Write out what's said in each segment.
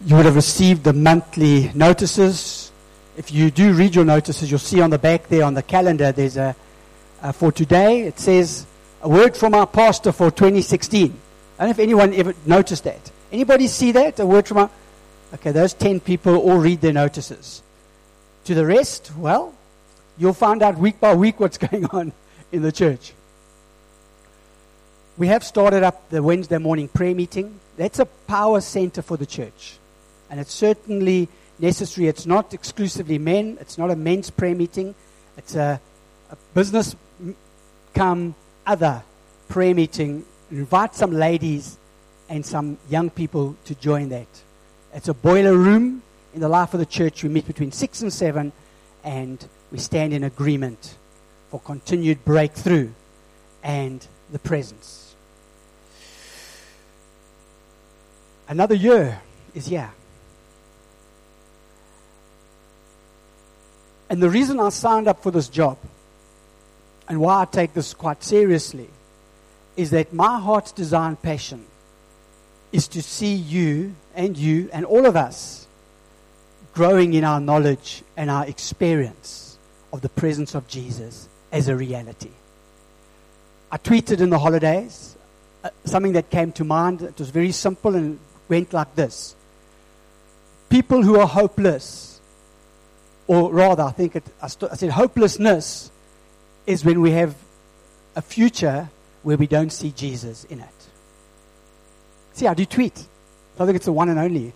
You would have received the monthly notices. If you do read your notices, you'll see on the back there on the calendar, there's for today, it says, a word from our pastor for 2016. I don't know if anyone ever noticed that. Anybody see that? A word from our... Okay, those 10 people all read their notices. To the rest, well, you'll find out week by week what's going on in the church. We have started up the Wednesday morning prayer meeting. That's a power center for the church. And it's certainly necessary. It's not exclusively men. It's not a men's prayer meeting. It's a business come other prayer meeting. Invite some ladies and some young people to join that. It's a boiler room in the life of the church. We meet between 6 and 7, and we stand in agreement for continued breakthrough and the presence. Another year is here. And the reason I signed up for this job, and why I take this quite seriously, is that my heart's desire and passion is to see you and all of us growing in our knowledge and our experience of the presence of Jesus as a reality. I tweeted in the holidays something that came to mind. It was very simple and went like this. People who are hopeless, or rather, I said hopelessness is when we have a future where we don't see Jesus in it. See, I do tweet. I think it's the one and only.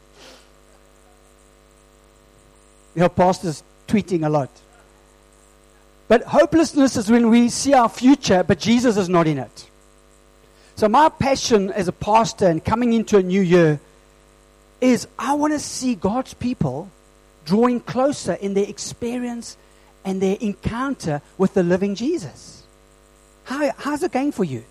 You know, pastors tweeting a lot. But hopelessness is when we see our future, but Jesus is not in it. So my passion as a pastor and coming into a new year is I want to see God's people drawing closer in their experience and their encounter with the living Jesus. How's it going for you?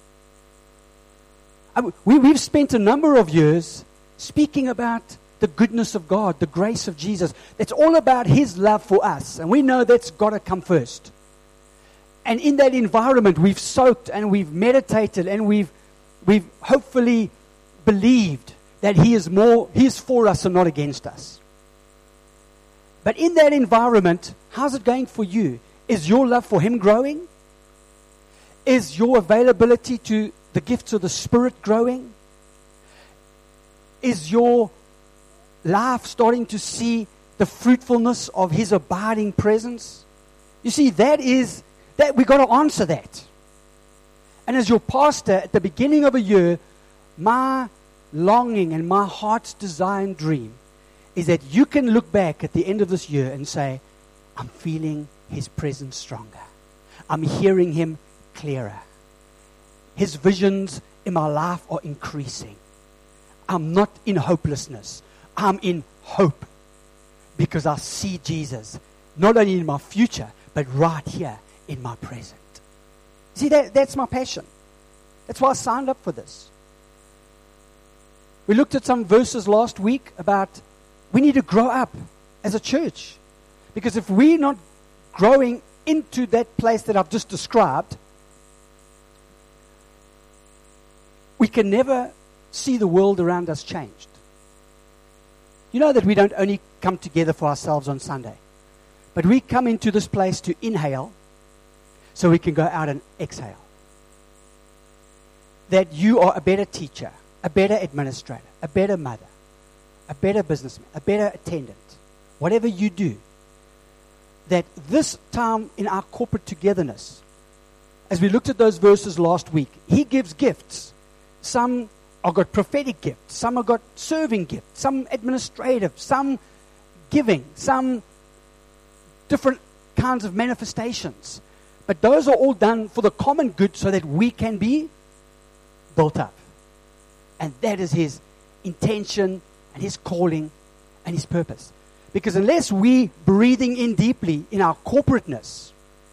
We've spent a number of years speaking about the goodness of God, the grace of Jesus. It's all about His love for us. And we know that's got to come first. And in that environment, we've soaked and we've meditated and we've hopefully believed that He is for us and not against us. But in that environment, how's it going for you? Is your love for Him growing? Is your availability to the gifts of the Spirit growing? Is your life starting to see the fruitfulness of His abiding presence? You see, that we got to answer that. And as your pastor, at the beginning of a year, my longing and my heart's desire and dream is that you can look back at the end of this year and say, I'm feeling His presence stronger. I'm hearing Him clearer. His visions in my life are increasing. I'm not in hopelessness. I'm in hope because I see Jesus not only in my future, but right here in my present. See, that's my passion. That's why I signed up for this. We looked at some verses last week about we need to grow up as a church. Because if we're not growing into that place that I've just described, we can never see the world around us changed. You know that we don't only come together for ourselves on Sunday, but we come into this place to inhale so we can go out and exhale. That you are a better teacher, a better administrator, a better mother, a better businessman, a better attendant, whatever you do, that this time in our corporate togetherness, as we looked at those verses last week, He gives gifts. Some have got prophetic gifts, some have got serving gifts, some administrative, some giving, some different kinds of manifestations. But those are all done for the common good so that we can be built up. And that is His intention and His calling and His purpose. Because unless we breathing in deeply in our corporateness,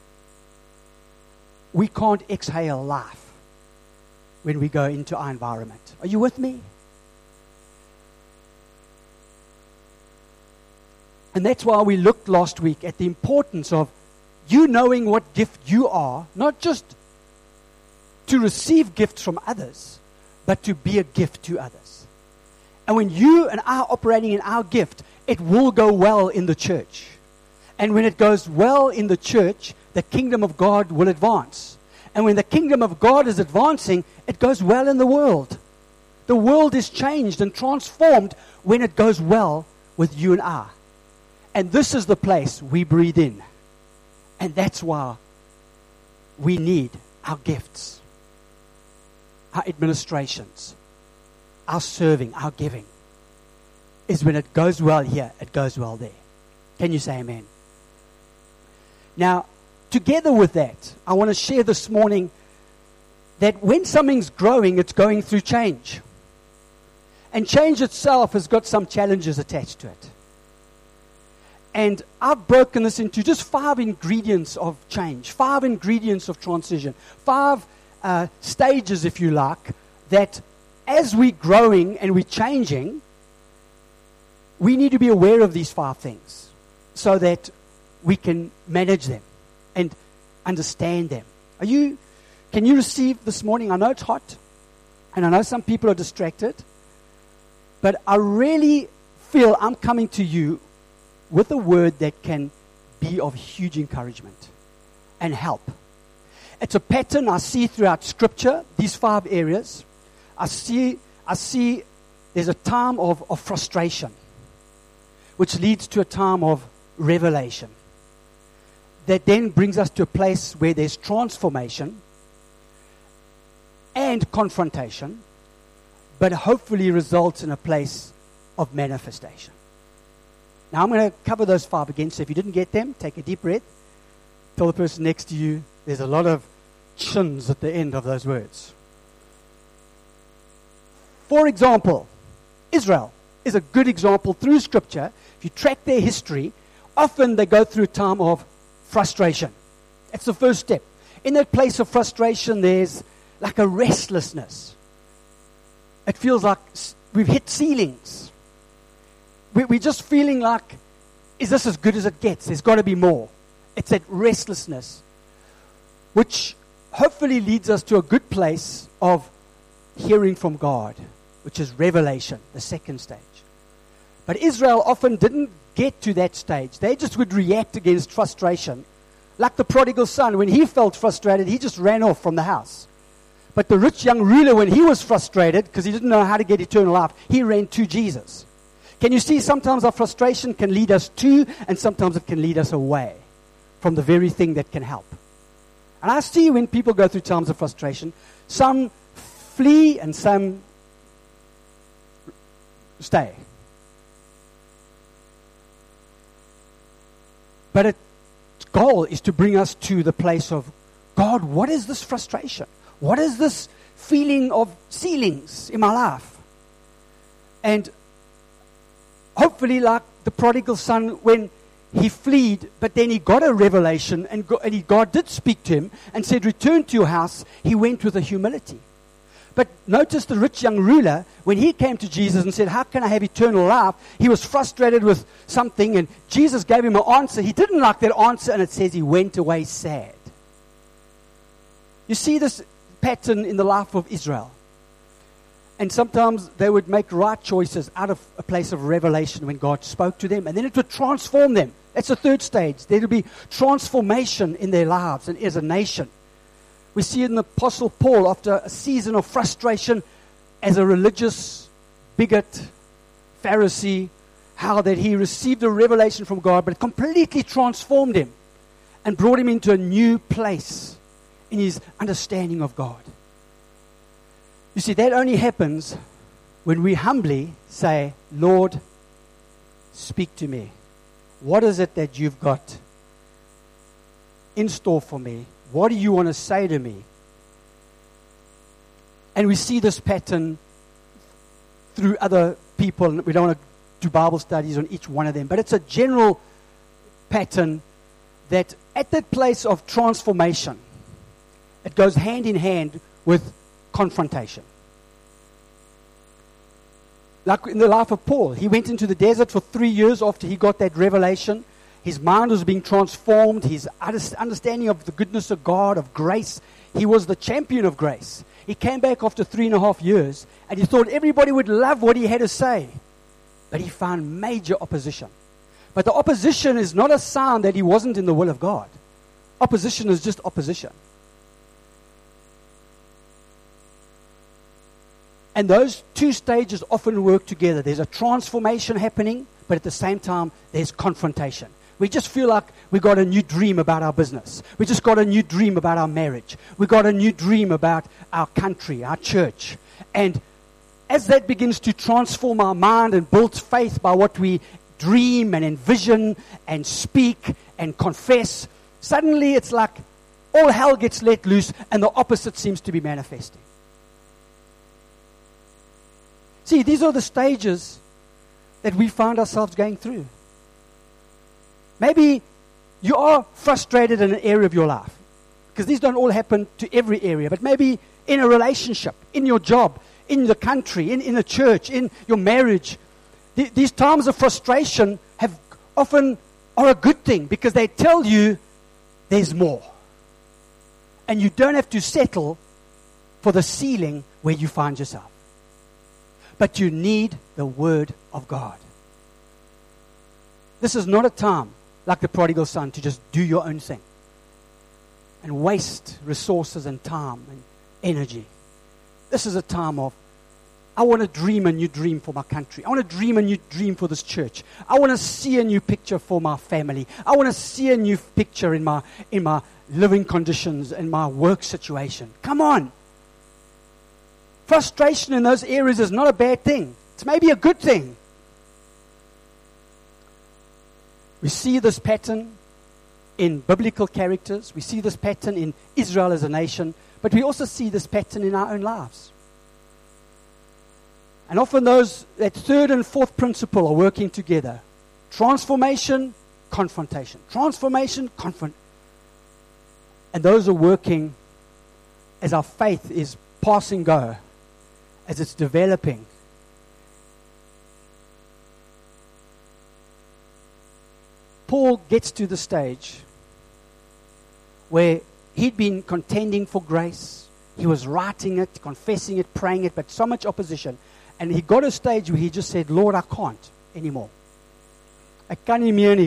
we can't exhale life when we go into our environment. Are you with me? And that's why we looked last week at the importance of you knowing what gift you are, not just to receive gifts from others, but to be a gift to others. And when you and I are operating in our gift, it will go well in the church. And when it goes well in the church, the kingdom of God will advance. And when the kingdom of God is advancing, it goes well in the world. The world is changed and transformed when it goes well with you and I. And this is the place we breathe in. And that's why we need our gifts, our administrations, our serving, our giving. Is when it goes well here, it goes well there. Can you say amen? Now, together with that, I want to share this morning that when something's growing, it's going through change. And change itself has got some challenges attached to it. And I've broken this into just 5 ingredients of change, 5 ingredients of transition, 5 stages, if you like, that as we're growing and we're changing, we need to be aware of these 5 things so that we can manage them and understand them. Can you receive this morning? I know it's hot, and I know some people are distracted, but I really feel I'm coming to you with a word that can be of huge encouragement and help. It's a pattern I see throughout Scripture, these 5 areas. I see there's a time of frustration, which leads to a time of revelation. That then brings us to a place where there's transformation and confrontation, but hopefully results in a place of manifestation. Now I'm going to cover those 5 again, so if you didn't get them, take a deep breath. Tell the person next to you, there's a lot of chins at the end of those words. For example, Israel is a good example through Scripture. If you track their history, often they go through a time of frustration. That's the first step. In that place of frustration, there's like a restlessness. It feels like we've hit ceilings. We're just feeling like, is this as good as it gets? There's got to be more. It's that restlessness, which hopefully leads us to a good place of hearing from God, which is revelation, the second stage. But Israel often didn't get to that stage. They just would react against frustration. Like the prodigal son, when he felt frustrated, he just ran off from the house. But the rich young ruler, when he was frustrated, because he didn't know how to get eternal life, he ran to Jesus. Can you see sometimes our frustration can lead us to, and sometimes it can lead us away from the very thing that can help. And I see when people go through times of frustration, some flee and some stay. But its goal is to bring us to the place of, God, what is this frustration? What is this feeling of ceilings in my life? And hopefully, like the prodigal son, when he fled, but then he got a revelation, and God did speak to him and said, return to your house, he went with a humility. But notice the rich young ruler, when he came to Jesus and said, how can I have eternal life? He was frustrated with something, and Jesus gave him an answer. He didn't like that answer, and it says he went away sad. You see this pattern in the life of Israel. And sometimes they would make right choices out of a place of revelation when God spoke to them, and then it would transform them. That's the third stage. There would be transformation in their lives and as a nation. We see it in the Apostle Paul after a season of frustration as a religious bigot, Pharisee, how that he received a revelation from God, but it completely transformed him and brought him into a new place in his understanding of God. You see, that only happens when we humbly say, Lord, speak to me. What is it that you've got in store for me? What do you want to say to me? And we see this pattern through other people. We don't want to do Bible studies on each one of them, but it's a general pattern that at that place of transformation, it goes hand in hand with confrontation. Like in the life of Paul, he went into the desert for 3 years after he got that revelation. His mind was being transformed. His understanding of the goodness of God, of grace. He was the champion of grace. He came back after 3.5 years, and he thought everybody would love what he had to say. But he found major opposition. But the opposition is not a sign that he wasn't in the will of God. Opposition is just opposition. And those two stages often work together. There's a transformation happening, but at the same time, there's confrontation. We just feel like we got a new dream about our business. We just got a new dream about our marriage. We got a new dream about our country, our church. And as that begins to transform our mind and build faith by what we dream and envision and speak and confess, suddenly it's like all hell gets let loose and the opposite seems to be manifesting. See, these are the stages that we find ourselves going through. Maybe you are frustrated in an area of your life, because these don't all happen to every area, but maybe in a relationship, in your job, in the country, in the church, in your marriage. These times of frustration often are a good thing, because they tell you there's more. And you don't have to settle for the ceiling where you find yourself. But you need the Word of God. This is not a time like the prodigal son to just do your own thing and waste resources and time and energy. This is a time of, I want to dream a new dream for my country. I want to dream a new dream for this church. I want to see a new picture for my family. I want to see a new picture in my living conditions and my work situation. Come on. Frustration in those areas is not a bad thing. It's maybe a good thing. We see this pattern in biblical characters. We see this pattern in Israel as a nation. But we also see this pattern in our own lives. And often that third and fourth principle are working together. Transformation, confrontation. Transformation, and those are working as our faith is passing go, as it's developing. Paul gets to the stage where he'd been contending for grace. He was writing it, confessing it, praying it, but so much opposition. And he got a stage where he just said, Lord, I can't anymore. I can't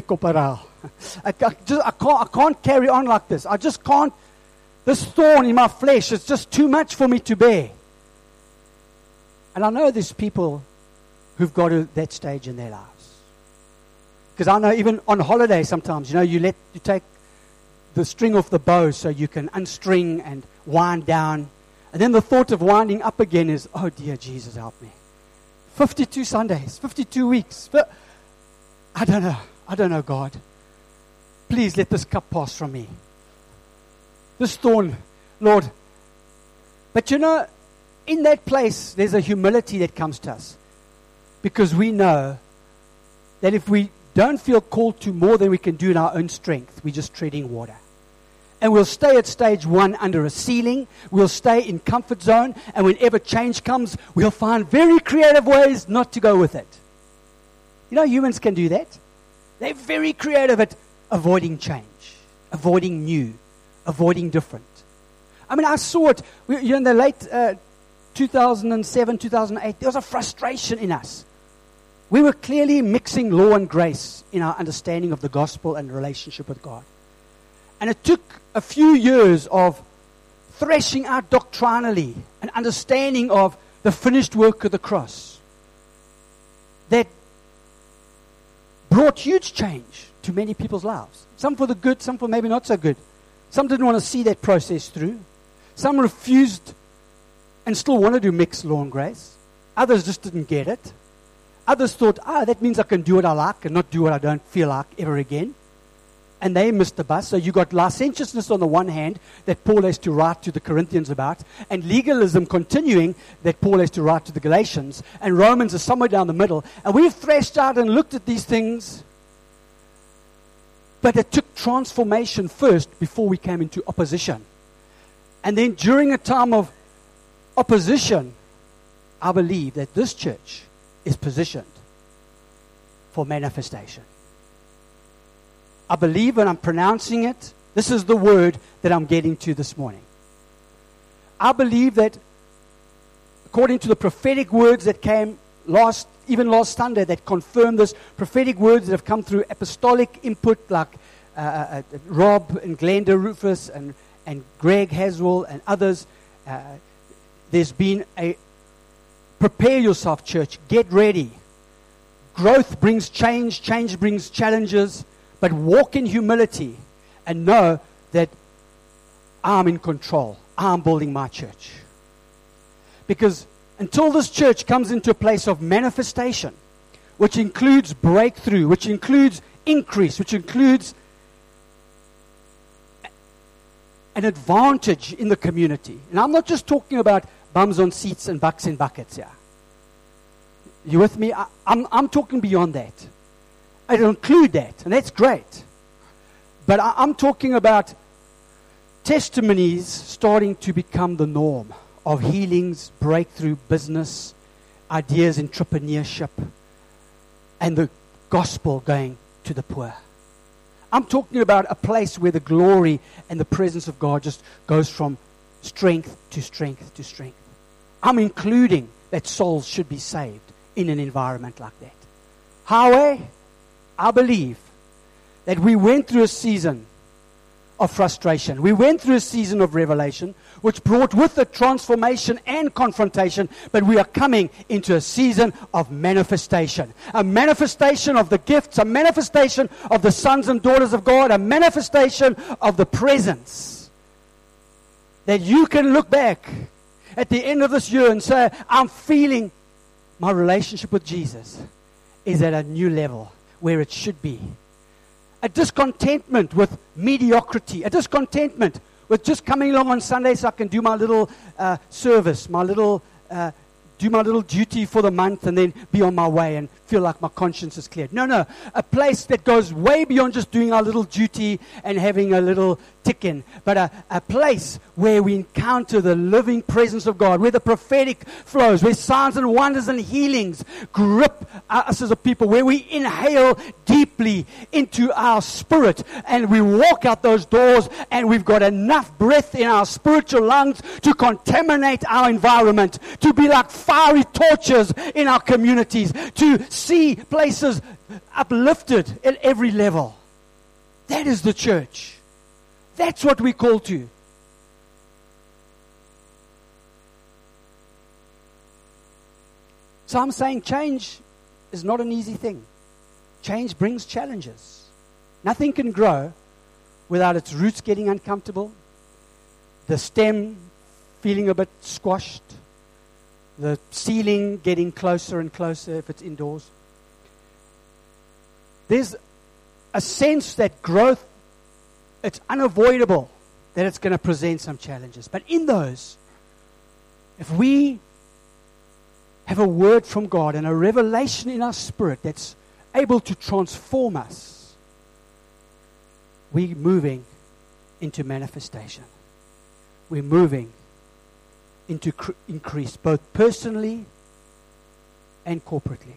carry on like this. I just can't. This thorn in my flesh is just too much for me to bear. And I know there's people who've got to that stage in their lives. Because I know even on holiday sometimes, you take the string off the bow so you can unstring and wind down. And then the thought of winding up again is, oh dear Jesus, help me. 52 Sundays, 52 weeks. But I don't know, God. Please let this cup pass from me. This thorn, Lord. But in that place, there's a humility that comes to us. Because we know that if we don't feel called to more than we can do in our own strength, we're just treading water. And we'll stay at stage 1 under a ceiling. We'll stay in comfort zone. And whenever change comes, we'll find very creative ways not to go with it. Humans can do that. They're very creative at avoiding change, avoiding new, avoiding different. I mean, I saw it in the late 2007, 2008. There was a frustration in us. We were clearly mixing law and grace in our understanding of the gospel and relationship with God. And it took a few years of thrashing out doctrinally an understanding of the finished work of the cross that brought huge change to many people's lives. Some for the good, some for maybe not so good. Some didn't want to see that process through. Some refused and still wanted to mix law and grace. Others just didn't get it. Others thought, that means I can do what I like and not do what I don't feel like ever again. And they missed the bus. So you got licentiousness on the one hand that Paul has to write to the Corinthians about, and legalism continuing that Paul has to write to the Galatians, and Romans are somewhere down the middle. And we've thrashed out and looked at these things, but it took transformation first before we came into opposition. And then during a time of opposition, I believe that this church is positioned for manifestation. I believe when I'm pronouncing it, this is the word that I'm getting to this morning. I believe that according to the prophetic words that came last Sunday that confirm this, prophetic words that have come through apostolic input like Rob and Glenda Rufus and Greg Haswell and others. There's been a prepare yourself, church. Get ready. Growth brings change. Change brings challenges. But walk in humility and know that I'm in control. I'm building my church. Because until this church comes into a place of manifestation, which includes breakthrough, which includes increase, which includes an advantage in the community. And I'm not just talking about bums on seats and bucks in buckets here. You with me? I'm talking beyond that. It'll include that, and that's great. But I'm talking about testimonies starting to become the norm of healings, breakthrough, business, ideas, entrepreneurship, and the gospel going to the poor. I'm talking about a place where the glory and the presence of God just goes from strength to strength to strength. I'm including that souls should be saved in an environment like that. However, I believe that we went through a season of frustration. We went through a season of revelation, which brought with it transformation and confrontation, but we are coming into a season of manifestation. A manifestation of the gifts, a manifestation of the sons and daughters of God, a manifestation of the presence. That you can look back at the end of this year and say, I'm feeling my relationship with Jesus is at a new level where it should be. A discontentment with mediocrity, a discontentment with just coming along on Sunday so I can do my little service, do my little duty for the month and then be on my way and feel like my conscience is cleared. No. A place that goes way beyond just doing our little duty and having a little tick in, but a place where we encounter the living presence of God, where the prophetic flows, where signs and wonders and healings grip us as a people, where we inhale deeply into our spirit and we walk out those doors and we've got enough breath in our spiritual lungs to contaminate our environment, to be like fiery torches in our communities, to see places uplifted at every level. That is the church. That's what we call to. So I'm saying change is not an easy thing. Change brings challenges. Nothing can grow without its roots getting uncomfortable, the stem feeling a bit squashed, the ceiling getting closer and closer if it's indoors. There's a sense that growth, it's unavoidable that it's going to present some challenges. But in those, if we have a word from God and a revelation in our spirit that's able to transform us, we're moving into manifestation. We're moving into increase, both personally and corporately.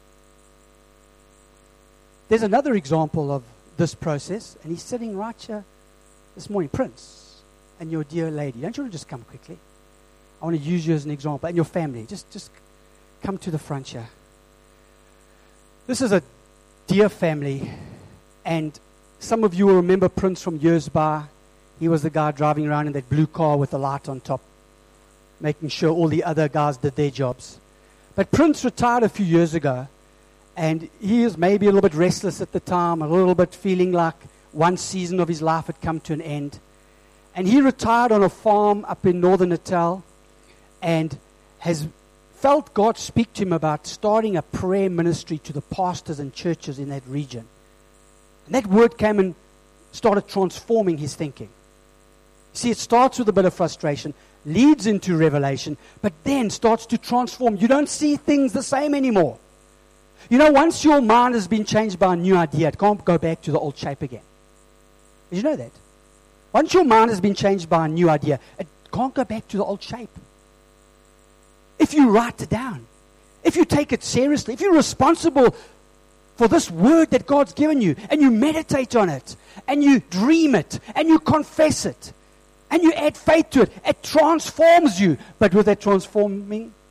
There's another example of this process, and he's sitting right here this morning. Prince, and your dear lady. Don't you want to just come quickly? I want to use you as an example, and your family. Just come to the front here. This is a dear family, and some of you will remember Prince from years by. He was the guy driving around in that blue car with the light on top, making sure all the other guys did their jobs. But Prince retired a few years ago, and he was maybe a little bit restless at the time, a little bit feeling like one season of his life had come to an end. And he retired on a farm up in northern Natal and has felt God speak to him about starting a prayer ministry to the pastors and churches in that region. And that word came and started transforming his thinking. See, it starts with a bit of frustration, leads into revelation, but then starts to transform. You don't see things the same anymore. You know, once your mind has been changed by a new idea, it can't go back to the old shape again. Did you know that? Once your mind has been changed by a new idea, it can't go back to the old shape. If you write it down, if you take it seriously, if you're responsible for this word that God's given you, and you meditate on it, and you dream it, and you confess it, and you add faith to it, it transforms you. But with that transforming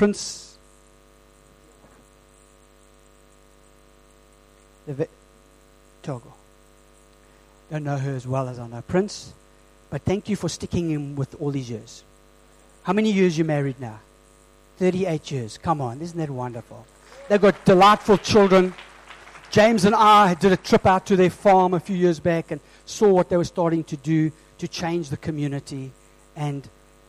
Prince Togo. Don't know her as well as I know Prince, but thank you for sticking in with all these years. How many years you married now? 38 years. Come on, isn't that wonderful? They've got delightful children. James and I did a trip out to their farm a few years back and saw what they were starting to do to change the community. And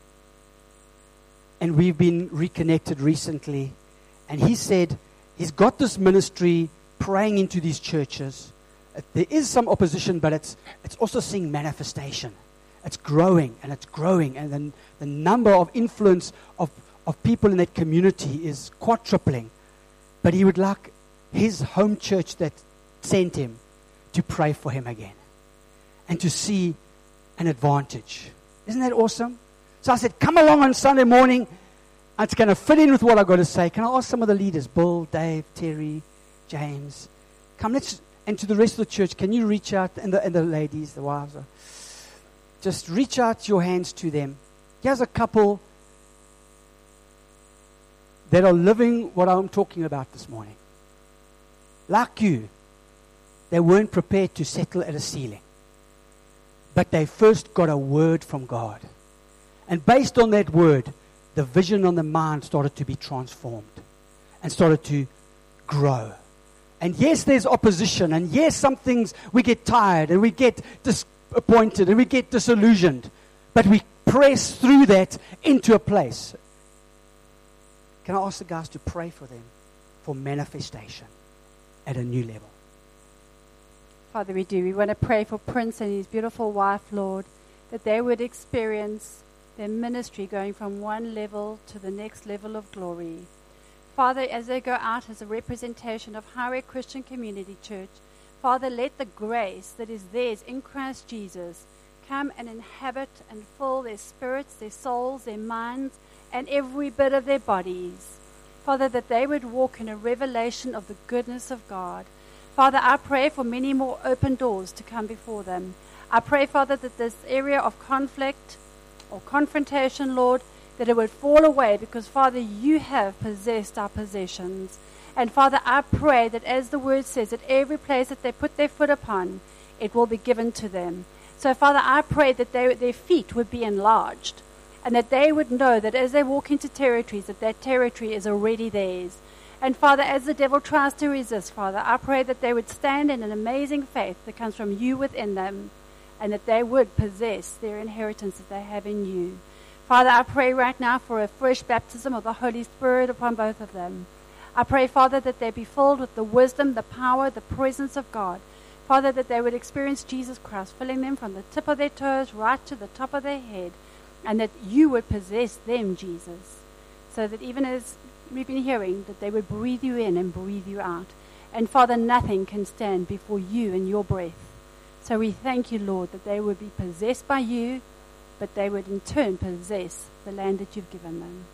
we've been reconnected recently. And he said he's got this ministry praying into these churches. There is some opposition, but it's also seeing manifestation. It's growing, and it's growing. And then the number of influence of people in that community is quadrupling. But he would like his home church that sent him to pray for him again and to see an advantage. Isn't that awesome? So I said, come along on Sunday morning. It's going to fit in with what I've got to say. Can I ask some of the leaders, Bill, Dave, Terry, James, come, and to the rest of the church, can you reach out, and the ladies, the wives, just reach out your hands to them. Here's a couple that are living what I'm talking about this morning. Like you, they weren't prepared to settle at a ceiling. But they first got a word from God. And based on that word, the vision on the mind started to be transformed and started to grow. And yes, there's opposition. And yes, some things we get tired and we get disappointed and we get disillusioned. But we press through that into a place. Can I ask the guys to pray for them for manifestation at a new level? Father, we do. We want to pray for Prince and his beautiful wife, Lord, that they would experience their ministry going from one level to the next level of glory. Father, as they go out as a representation of Highway Christian Community Church, Father, let the grace that is theirs in Christ Jesus come and inhabit and fill their spirits, their souls, their minds, and every bit of their bodies. Father, that they would walk in a revelation of the goodness of God. Father, I pray for many more open doors to come before them. I pray, Father, that this area of conflict or confrontation, Lord, that it would fall away because, Father, you have possessed our possessions. And, Father, I pray that as the word says, that every place that they put their foot upon, it will be given to them. So, Father, I pray that their feet would be enlarged and that they would know that as they walk into territories, that territory is already theirs. And, Father, as the devil tries to resist, Father, I pray that they would stand in an amazing faith that comes from you within them and that they would possess their inheritance that they have in you. Father, I pray right now for a fresh baptism of the Holy Spirit upon both of them. I pray, Father, that they be filled with the wisdom, the power, the presence of God. Father, that they would experience Jesus Christ, filling them from the tip of their toes right to the top of their head, and that you would possess them, Jesus, so that even as we've been hearing, that they would breathe you in and breathe you out. And, Father, nothing can stand before you and your breath. So we thank you, Lord, that they would be possessed by you, but they would in turn possess the land that you've given them.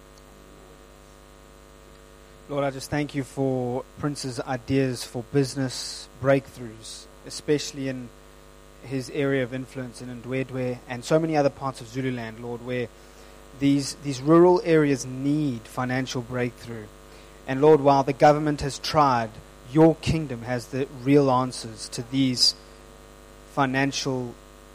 Lord, I just thank you for Prince's ideas for business breakthroughs, especially in his area of influence in Ndwedwe and so many other parts of Zululand, Lord, where these rural areas need financial breakthrough. And Lord, while the government has tried, your kingdom has the real answers to these financial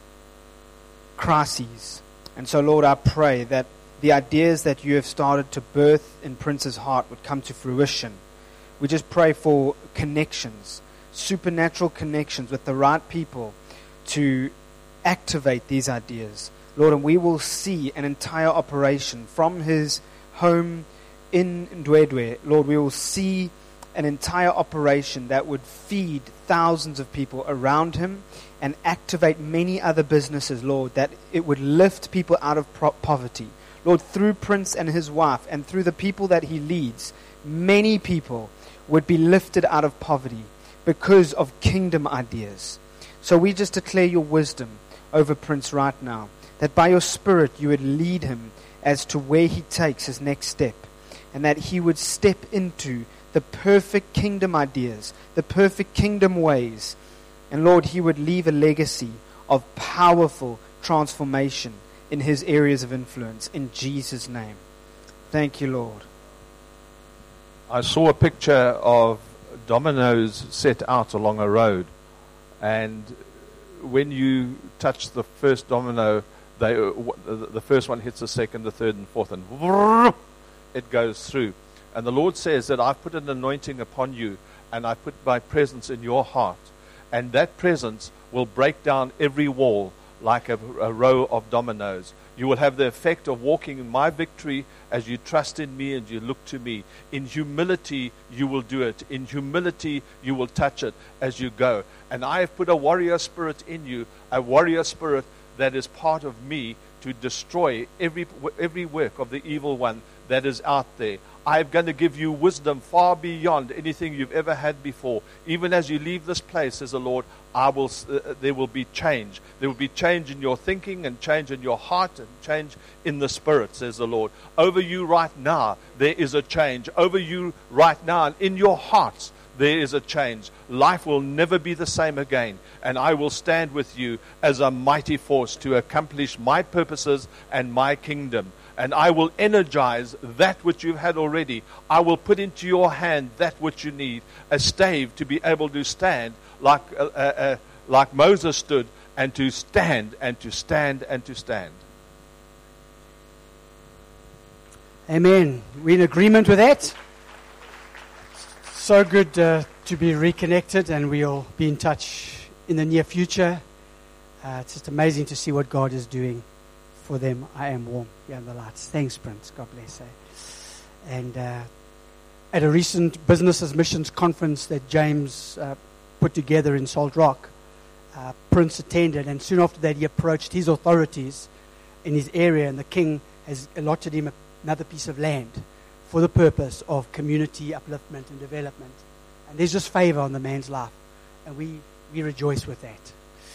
crises. And so, Lord, I pray that the ideas that you have started to birth in Prince's heart would come to fruition. We just pray for connections, supernatural connections with the right people to activate these ideas. Lord, and we will see an entire operation from his home in Ndwedwe. Lord, we will see an entire operation that would feed thousands of people around him and activate many other businesses, Lord, that it would lift people out of poverty. Lord, through Prince and his wife and through the people that he leads, many people would be lifted out of poverty because of kingdom ideas. So we just declare your wisdom over Prince right now, that by your Spirit you would lead him as to where he takes his next step, and that he would step into the perfect kingdom ideas, the perfect kingdom ways. And Lord, he would leave a legacy of powerful transformation in his areas of influence. In Jesus' name. Thank you, Lord. I saw a picture of dominoes set out along a road, and when you touch the first domino, the first one hits the second, the third, and fourth, and it goes through. And the Lord says that I've put an anointing upon you, and I put my presence in your heart, and that presence will break down every wall like a row of dominoes. You will have the effect of walking in my victory as you trust in me and you look to me. In humility, you will do it. In humility, you will touch it as you go. And I have put a warrior spirit in you, a warrior spirit that is part of me to destroy every work of the evil one that is out there. I'm going to give you wisdom far beyond anything you've ever had before. Even as you leave this place, says the Lord, there will be change. There will be change in your thinking and change in your heart and change in the spirit, says the Lord. Over you right now, there is a change. Over you right now and in your hearts, there is a change. Life will never be the same again. And I will stand with you as a mighty force to accomplish my purposes and my kingdom. And I will energize that which you've had already. I will put into your hand that which you need, a stave to be able to stand like Moses stood, and to stand and to stand and to stand. Amen. We're in agreement with that. So good to be reconnected, and we'll be in touch in the near future. It's just amazing to see what God is doing for them. I am warm here in the lights. Thanks, Prince. God bless you. And at a recent Businesses Missions conference that James put together in Salt Rock, Prince attended, and soon after that he approached his authorities in his area, and the king has allotted him another piece of land for the purpose of community upliftment and development. And there's just favor on the man's life, and we rejoice with that.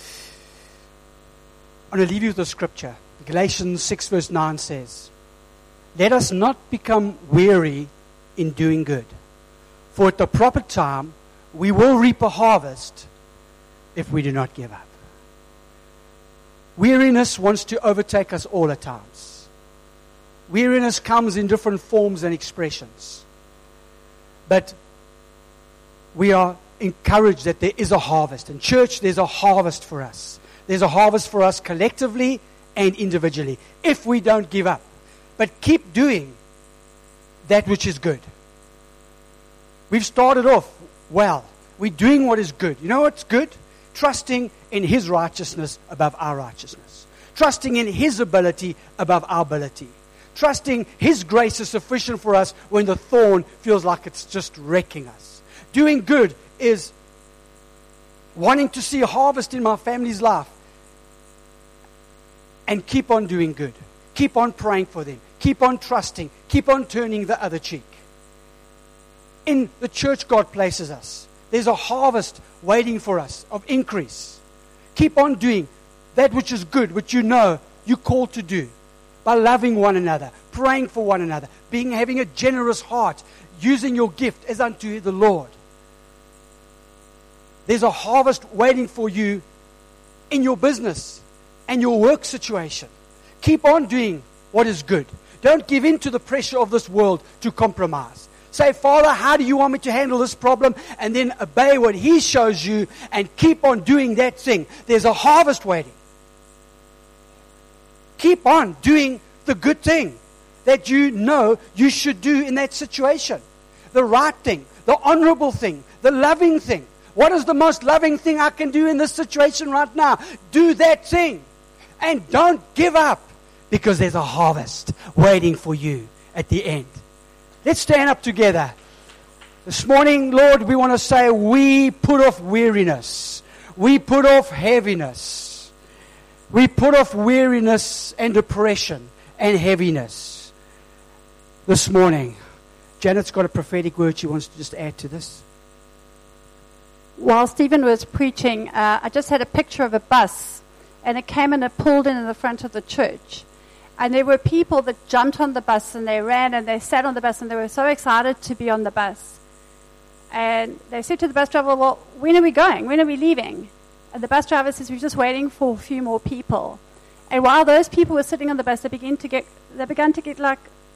I want to leave you with a scripture. Galatians 6 verse 9 says, "Let us not become weary in doing good, for at the proper time we will reap a harvest if we do not give up." Weariness wants to overtake us all at times. Weariness comes in different forms and expressions. But we are encouraged that there is a harvest. In church, there's a harvest for us. There's a harvest for us collectively and individually, if we don't give up. But keep doing that which is good. We've started off well. We're doing what is good. You know what's good? Trusting in His righteousness above our righteousness. Trusting in His ability above our ability. Trusting His grace is sufficient for us when the thorn feels like it's just wrecking us. Doing good is wanting to see a harvest in my family's life. And keep on doing good. Keep on praying for them. Keep on trusting. Keep on turning the other cheek. In the church God places us, there's a harvest waiting for us of increase. Keep on doing that which is good, which you know you're called to do. By loving one another, praying for one another, having a generous heart, using your gift as unto the Lord. There's a harvest waiting for you in your business and your work situation. Keep on doing what is good. Don't give in to the pressure of this world to compromise. Say, Father, how do you want me to handle this problem? And then obey what He shows you and keep on doing that thing. There's a harvest waiting. Keep on doing the good thing that you know you should do in that situation. The right thing, the honorable thing, the loving thing. What is the most loving thing I can do in this situation right now? Do that thing. And don't give up, because there's a harvest waiting for you at the end. Let's stand up together. This morning, Lord, we want to say we put off weariness. We put off heaviness. We put off weariness and depression and heaviness this morning. Janet's got a prophetic word she wants to just add to this. While Stephen was preaching, I just had a picture of a bus, and it came and it pulled in the front of the church. And there were people that jumped on the bus, and they ran, and they sat on the bus, and they were so excited to be on the bus. And they said to the bus driver, well, when are we going? When are we leaving? And the bus driver says, we're just waiting for a few more people. And while those people were sitting on the bus, they began to get like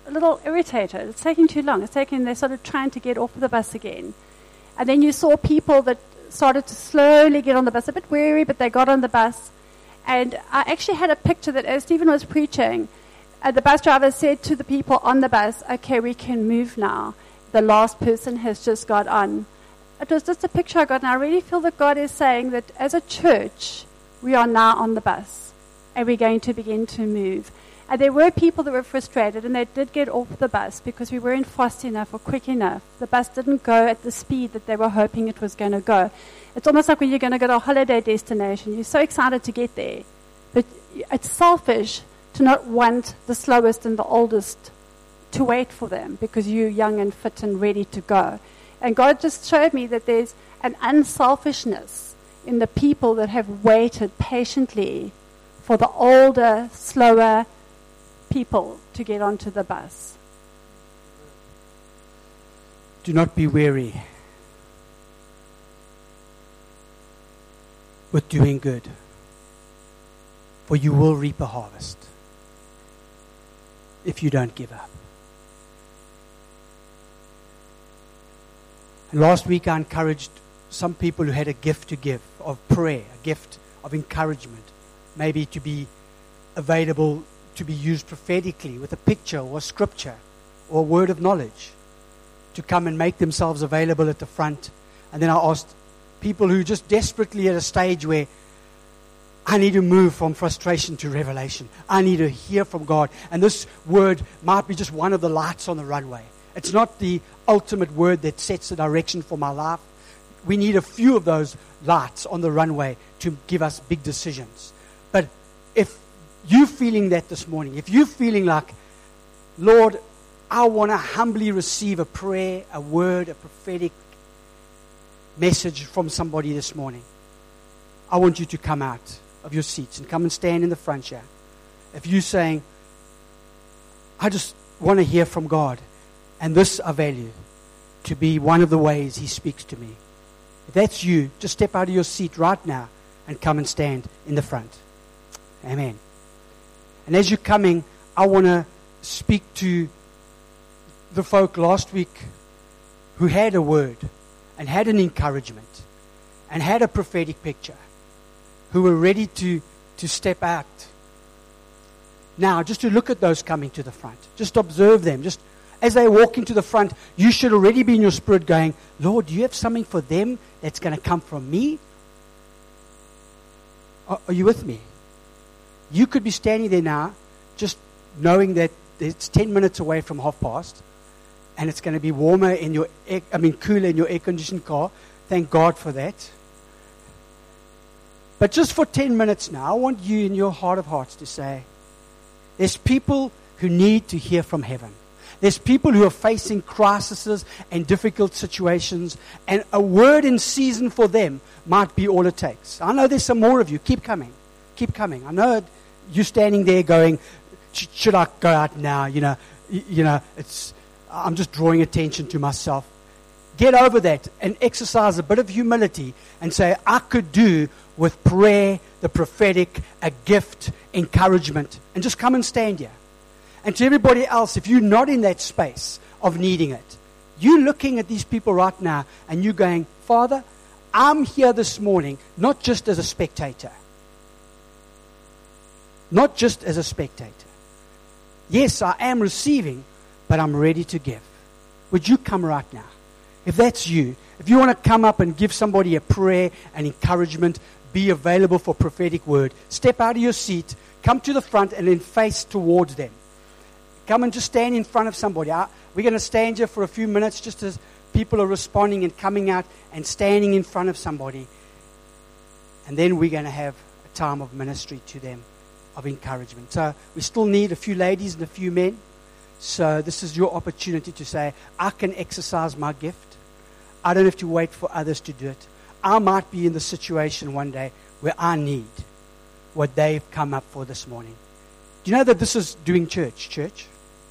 a little irritated. It's taking too long. They're sort of trying to get off the bus again. And then you saw people that started to slowly get on the bus, a bit weary, but they got on the bus. And I actually had a picture that as Stephen was preaching, the bus driver said to the people on the bus, okay, we can move now. The last person has just got on. It was just a picture I got, and I really feel that God is saying that as a church, we are now on the bus, and we're going to begin to move. And there were people that were frustrated, and they did get off the bus because we weren't fast enough or quick enough. The bus didn't go at the speed that they were hoping it was going to go. It's almost like when you're going to go to a holiday destination. You're so excited to get there. But it's selfish to not want the slowest and the oldest to wait for them because you're young and fit and ready to go. And God just showed me that there's an unselfishness in the people that have waited patiently for the older, slower people to get onto the bus. Do not be weary with doing good, for you will reap a harvest if you don't give up. And last week I encouraged some people who had a gift to give of prayer, a gift of encouragement, maybe to be available to be used prophetically with a picture or a scripture or a word of knowledge, to come and make themselves available at the front. And then I asked people who just desperately at a stage where I need to move from frustration to revelation. I need to hear from God. And this word might be just one of the lights on the runway. It's not the ultimate word that sets the direction for my life. We need a few of those lights on the runway to give us big decisions. But if you're feeling that this morning, if you're feeling like, Lord, I want to humbly receive a prayer, a word, a prophetic message from somebody this morning, I want you to come out of your seats and come and stand in the front here. If you're saying, I just want to hear from God, and this I value to be one of the ways He speaks to me. If that's you, just step out of your seat right now and come and stand in the front. Amen. And as you're coming, I want to speak to the folk last week who had a word and had an encouragement and had a prophetic picture, who were ready to step out. Now, just to look at those coming to the front. Just observe them. Just as they walk into the front, you should already be in your spirit going, Lord, do you have something for them that's going to come from me? Are you with me? You could be standing there now just knowing that it's 10 minutes away from past, and it's going to be warmer in your, cooler in your air-conditioned car. Thank God for that. But just for 10 minutes now, I want you in your heart of hearts to say, there's people who need to hear from heaven. There's people who are facing crises and difficult situations, and a word in season for them might be all it takes. I know there's some more of you. Keep coming. Keep coming. I know you're standing there going, should I go out now? I'm just drawing attention to myself. Get over that and exercise a bit of humility and say, I could do with prayer, the prophetic, a gift, encouragement, and just come and stand here. And to everybody else, if you're not in that space of needing it, you're looking at these people right now and you're going, Father, I'm here this morning not just as a spectator. Not just as a spectator. Yes, I am receiving, but I'm ready to give. Would you come right now? If that's you, if you want to come up and give somebody a prayer and encouragement, be available for prophetic word, step out of your seat, come to the front and then face towards them. Come and just stand in front of somebody. We're going to stand here for a few minutes just as people are responding and coming out and standing in front of somebody. And then we're going to have a time of ministry to them, of encouragement. So we still need a few ladies and a few men. So this is your opportunity to say, I can exercise my gift. I don't have to wait for others to do it. I might be in the situation one day where I need what they've come up for this morning. Do you know that this is doing church?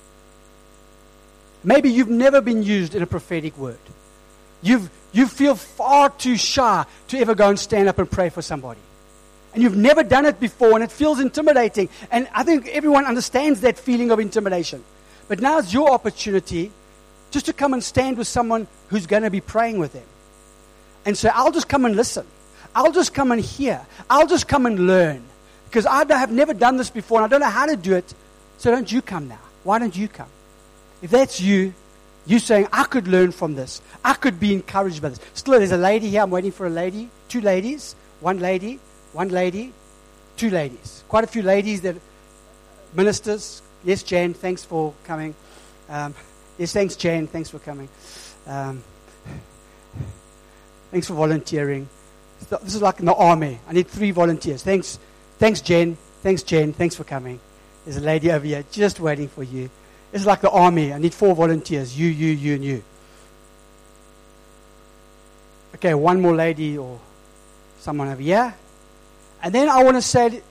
Maybe you've never been used in a prophetic word. You feel far too shy to ever go and stand up and pray for somebody. And you've never done it before and it feels intimidating. And I think everyone understands that feeling of intimidation. But now it's your opportunity just to come and stand with someone who's going to be praying with them. And so I'll just come and listen. I'll just come and hear. I'll just come and learn. Because I have never done this before and I don't know how to do it. So don't you come now? Why don't you come? If that's you, you're saying, I could learn from this. I could be encouraged by this. Still, there's a lady here. I'm waiting for a lady. 2 ladies. 1 lady. 1 lady. 2 ladies. Quite a few ladies that ministers. Yes, Jan, thanks for coming. Yes, thanks, Jan. Thanks for coming. Thanks for volunteering. This is like in the army. I need 3 volunteers. Thanks, Jen. Thanks, Jen. Thanks for coming. There's a lady over here just waiting for you. It's like the army. I need 4 volunteers. You, and you. Okay, 1 more lady or someone over here. And then I want to say,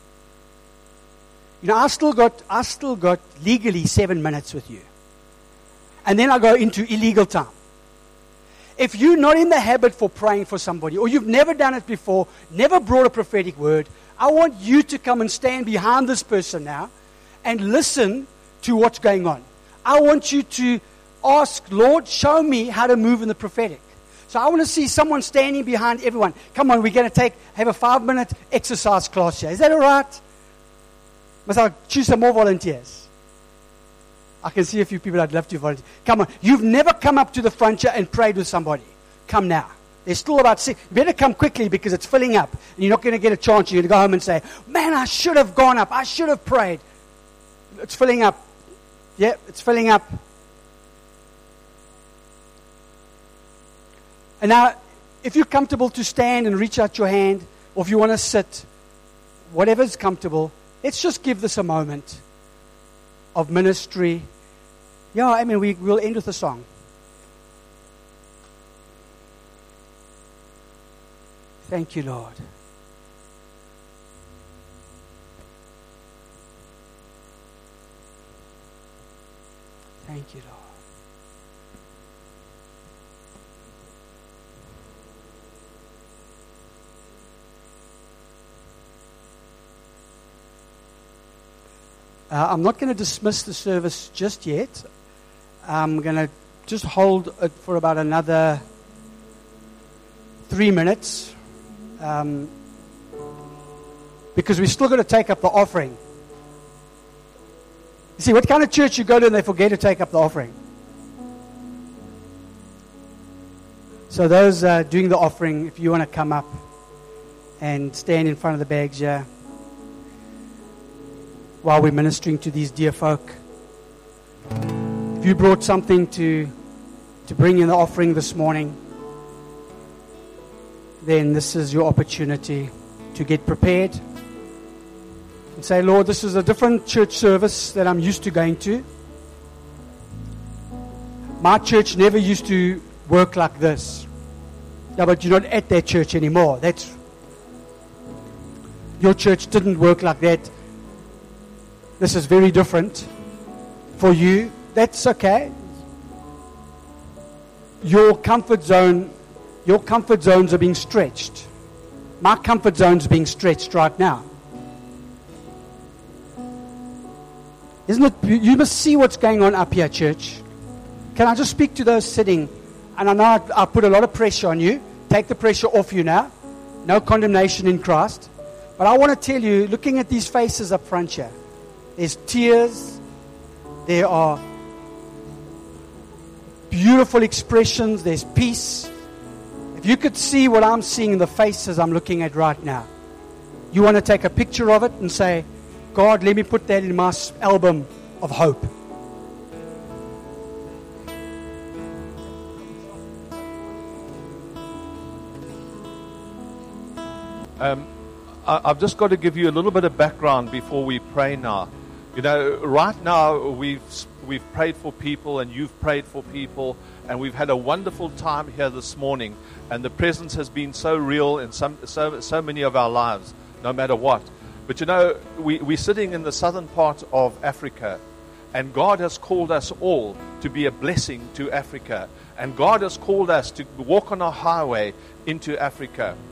I still got legally 7 minutes with you. And then I go into illegal time. If you're not in the habit for praying for somebody, or you've never done it before, never brought a prophetic word, I want you to come and stand behind this person now and listen to what's going on. I want you to ask, Lord, show me how to move in the prophetic. So I want to see someone standing behind everyone. Come on, we're going to have a 5-minute exercise class here. Is that all right? Must I choose some more volunteers? I can see a few people I'd love to volunteer. Come on. You've never come up to the front here and prayed with somebody. Come now. There's still about 6. You better come quickly because it's filling up. And you're not going to get a chance. You're going to go home and say, man, I should have gone up. I should have prayed. It's filling up. Yeah, it's filling up. And now, if you're comfortable to stand and reach out your hand, or if you want to sit, whatever's comfortable, let's just give this a moment of ministry. Yeah, I mean, we'll end with a song. Thank you, Lord. Thank you, Lord. I'm not going to dismiss the service just yet. I'm going to just hold it for about another 3 minutes. Because we're still going to take up the offering. You see, what kind of church you go to and they forget to take up the offering? So those doing the offering, if you want to come up and stand in front of the bags here while we're ministering to these dear folk. If you brought something to bring in the offering this morning, then this is your opportunity to get prepared and say, Lord, this is a different church service that I'm used to going to. My church never used to work like this. Yeah, but you're not at that church anymore. Your church didn't work like that. This is very different for you. That's okay. Your comfort zones are being stretched. My comfort zone's being stretched right now. Isn't it? You must see what's going on up here, church. Can I just speak to those sitting? And I know I put a lot of pressure on you. Take the pressure off you now. No condemnation in Christ. But I want to tell you, looking at these faces up front here, there's tears. There are beautiful expressions. There's peace. If you could see what I'm seeing in the faces I'm looking at right now, you want to take a picture of it and say, God, let me put that in my album of hope. I've just got to give you a little bit of background before we pray now. You know, right now we've prayed for people and you've prayed for people and we've had a wonderful time here this morning, and the presence has been so real in so many of our lives, no matter what. But you know, we're sitting in the southern part of Africa, and God has called us all to be a blessing to Africa, and God has called us to walk on a highway into Africa.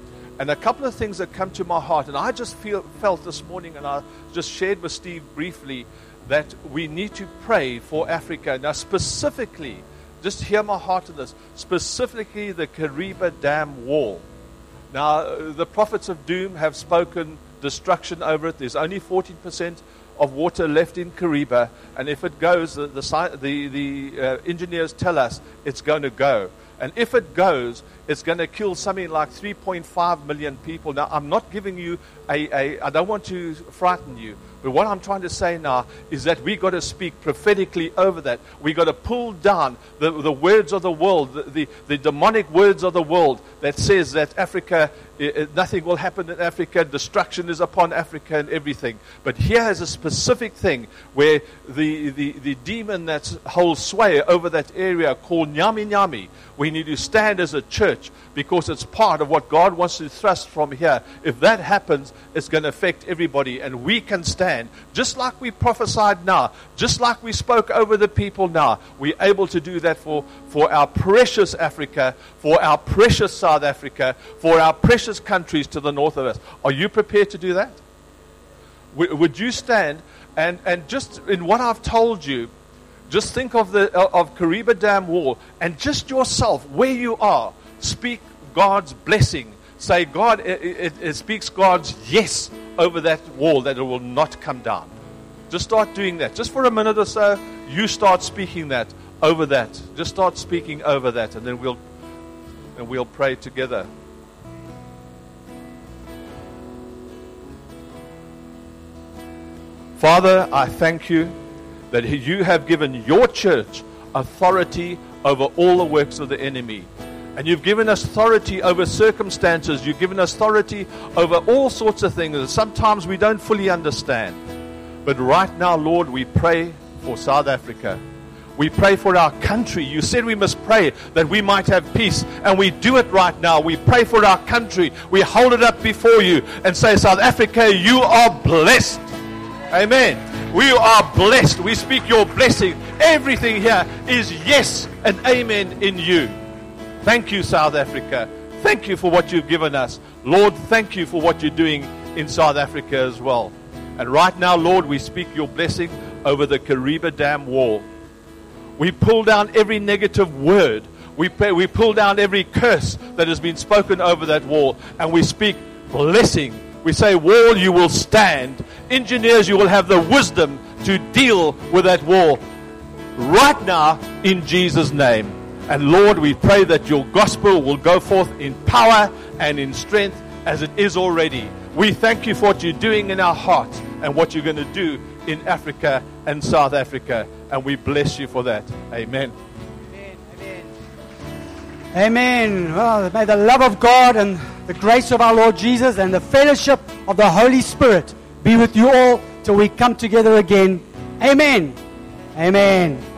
And a couple of things that come to my heart, and I just felt this morning, and I just shared with Steve briefly, that we need to pray for Africa. Now specifically, just hear my heart in this, specifically the Kariba Dam wall. Now the prophets of doom have spoken destruction over it. There's only 14% of water left in Kariba, and if it goes, the engineers tell us it's going to go. And if it goes, it's going to kill something like 3.5 million people. Now, I'm not giving you I don't want to frighten you. But what I'm trying to say now is that we got to speak prophetically over that. We got to pull down the words of the world, the demonic words of the world that says that Africa, nothing will happen in Africa, destruction is upon Africa and everything. But here is a specific thing where the demon that holds sway over that area called Nyami Nyami, we need to stand as a church because it's part of what God wants to thrust from here. If that happens, it's going to affect everybody, and we can stand just like we prophesied now, just like we spoke over the people now. We're able to do that for our precious Africa, for our precious South Africa, for our precious countries to the north of us. Are you prepared to do that? Would you stand and just in what I've told you, just think of Kariba Dam wall, and just yourself where you are, speak God's blessing. Say, God, it speaks God's yes over that wall, that it will not come down. Just start doing that. Just for a minute or so, you start speaking that over that. Just start speaking over that, and then we'll pray together. Father, I thank you that you have given your church authority over all the works of the enemy. And you've given us authority over circumstances. You've given us authority over all sorts of things that sometimes we don't fully understand. But right now, Lord, we pray for South Africa. We pray for our country. You said we must pray that we might have peace. And we do it right now. We pray for our country. We hold it up before you and say, South Africa, you are blessed. Amen. We are blessed. We speak your blessing. Everything here is yes and amen in you. Thank you, South Africa. Thank you for what you've given us. Lord, thank you for what you're doing in South Africa as well. And right now, Lord, we speak your blessing over the Kariba Dam wall. We pull down every negative word. We pull down every curse that has been spoken over that wall. And we speak blessing. We say, wall, you will stand. Engineers, you will have the wisdom to deal with that wall. Right now, in Jesus' name. And Lord, we pray that your gospel will go forth in power and in strength as it is already. We thank you for what you're doing in our hearts and what you're going to do in Africa and South Africa. And we bless you for that. Amen. Amen. Amen. Amen. Well, may the love of God and the grace of our Lord Jesus and the fellowship of the Holy Spirit be with you all till we come together again. Amen. Amen.